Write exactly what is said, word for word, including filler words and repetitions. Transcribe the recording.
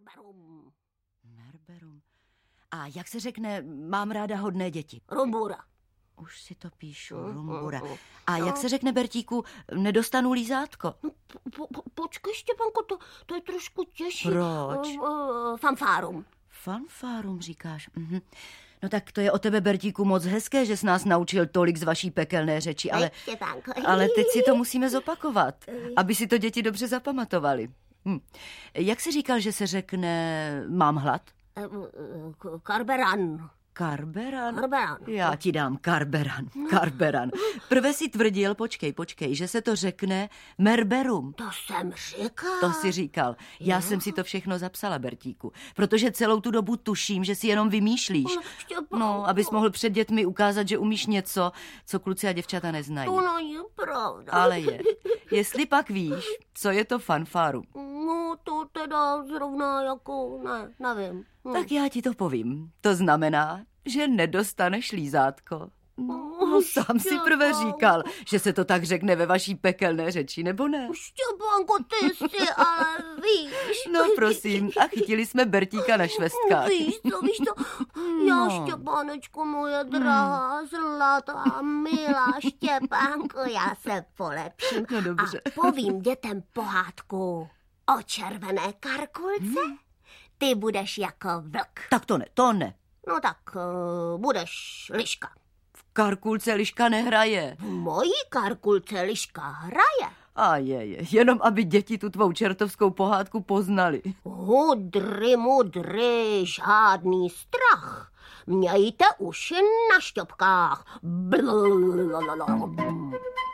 Merberum. Merberum. A jak se řekne, mám ráda hodné děti? Rumbura. Už si to píšu, rumbura. A jak se řekne, Bertíku, nedostanu lízátko? No, po, po, počkej, Štěpánko, to, to je trošku těžší. Proč? Uh, uh, fanfárum. Fanfárum, říkáš. Mhm. No tak to je o tebe, Bertíku, moc hezké, že jsi nás naučil tolik z vaší pekelné řeči, ale, ale teď si to musíme zopakovat, aby si to děti dobře zapamatovali. Hm. Jak jsi říkal, že se řekne mám hlad? Karberan. Karberan? Karberan. Já ti dám karberan, karberan. Prve si tvrdil, počkej, počkej, že se to řekne merberum. To jsem říkal. To jsi říkal. Já jo. jsem si to všechno zapsala, Bertíku, protože celou tu dobu tuším, že si jenom vymýšlíš. No, abys mohl před dětmi ukázat, že umíš něco, co kluci a děvčata neznají. To není pravda. Ale je. Jestli pak víš, co je to fanfárum. No, to teda zrovna jako, ne, nevím. Hm. Tak já ti to povím. To znamená, že nedostaneš lízátko. No, sám si prvé říkal, že se to tak řekne ve vaší pekelné řeči, nebo ne? Štěpánko, ty si ale víš. No prosím, a chytili jsme Bertíka na švestkách. Víš to, víš to. Já, no. Štěpánečko, moje drahá, hmm. zlatá, milá Štěpánko, já se polepším. No dobře. A povím dětem pohádku o červené karkulce. Hmm. Ty budeš jako vlk. Tak to ne, to ne. No tak uh, budeš liška. V karkulce liška nehraje. V mojí karkulce liška hraje. A je, je, jenom aby děti tu tvou čertovskou pohádku poznali. Hudry, mudry, žádný strach. Mějte uši na šťopkách. Blablabla.